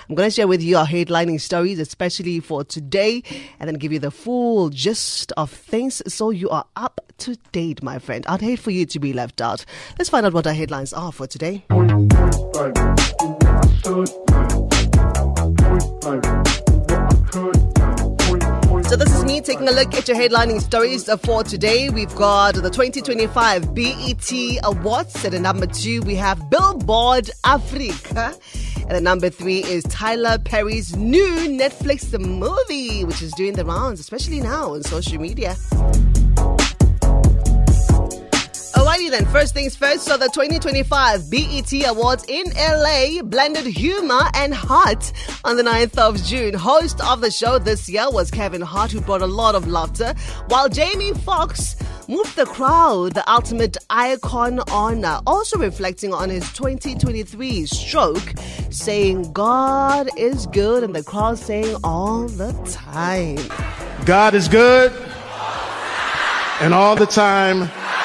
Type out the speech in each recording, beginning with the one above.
I'm going to share with you our headlining stories, especially for today, and then give you the full gist of things so you are up to date, my friend. I'd hate for you to be left out. Let's find out what our headlines are for today. So this is me taking a look at your headlining stories for today. We've got the 2025 BET Awards. At number 2, we have Billboard Africa. And at number 3 is Tyler Perry's new Netflix movie, which is doing the rounds, especially now on social media. Alrighty then, first things first. So the 2025 BET Awards in LA blended humor and heart on the 9th of June. Host of the show this year was Kevin Hart, who brought a lot of laughter, while Jamie Foxx moved the crowd, the ultimate icon honor, also reflecting on his 2023 stroke, saying God is good, and the crowd saying all the time. God is good, and all the time.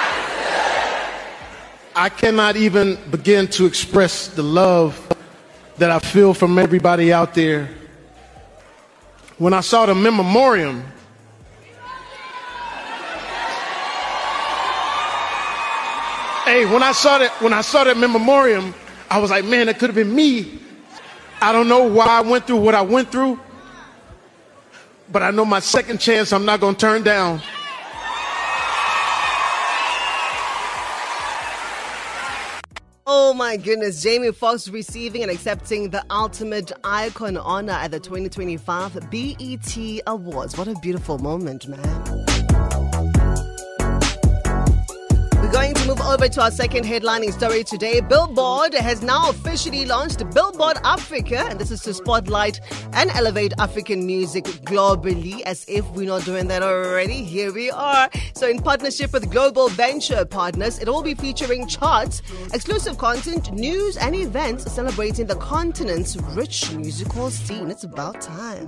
I cannot even begin to express the love that I feel from everybody out there. When I saw the memoriam, when I saw that memoriam, I was like, man, that could have been me. I don't know why I went through what I went through, but I know my second chance I'm not going to turn down. Oh my goodness, Jamie Foxx receiving and accepting the ultimate icon honor at the 2025 BET Awards. What a beautiful moment, man. We're going to move over to our second headlining story today. Billboard has now officially launched Billboard Africa, and this is to spotlight and elevate African music globally. As if we're not doing that already, here we are. So in partnership with global venture partners, it will be featuring charts, exclusive content, news and events celebrating the continent's rich musical scene. It's about time.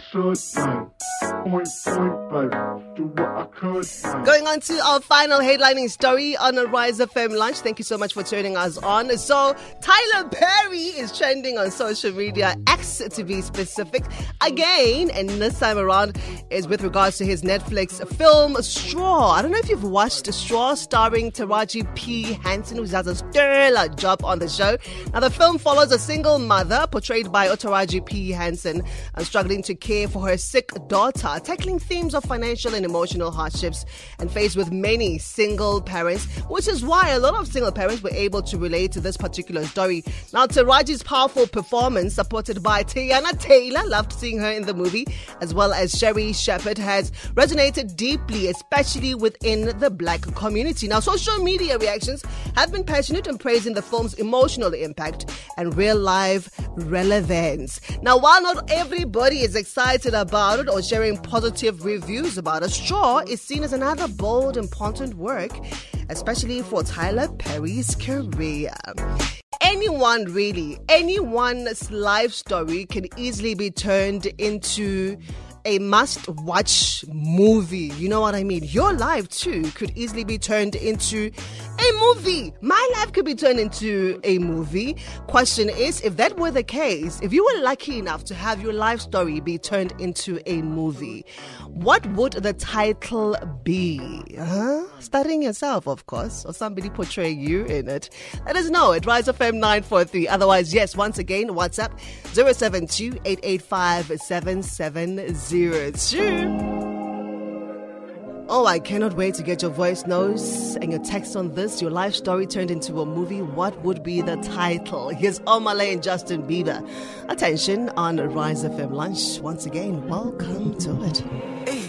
Going on to our final headlining story on a Rise FM Lunch. Thank you so much for turning us on. So Tyler Perry is trending on social media, X to be specific, again, and this time around is with regards to his Netflix film Straw. I don't know if you've watched Straw, starring Taraji P. Henson, who does a stellar job on the show. Now the film follows a single mother portrayed by Taraji P. Henson struggling to care for her sick daughter, tackling themes of financial and emotional hardships and faced with many single parents, which is why a lot of single parents were able to relate to this particular story. Now, Taraji's powerful performance, supported by Tiana Taylor, loved seeing her in the movie, as well as Sherry Shepherd, has resonated deeply, especially within the black community. Now, social media reactions have been passionate in praising the film's emotional impact and real-life relevance. Now, while not everybody is excited about it or sharing positive reviews about it, Straw is seen as another bold, important work, especially for Tyler Perry's career. Anyone's life story can easily be turned into a must-watch movie. You know what I mean? Your life too could easily be turned into a movie. My life could be turned into a movie. Question is, if that were the case, if you were lucky enough to have your life story be turned into a movie, what would the title be? Starring yourself, of course, or somebody portraying you in it. Let us know at Rise FM 943. Otherwise, yes, once again, WhatsApp 072-885-7702. Oh, I cannot wait to get your voice notes and your text on this. Your life story turned into a movie. What would be the title? Here's Omale and Justin Bieber. Attention on Rise FM Lunch. Once again, welcome to it.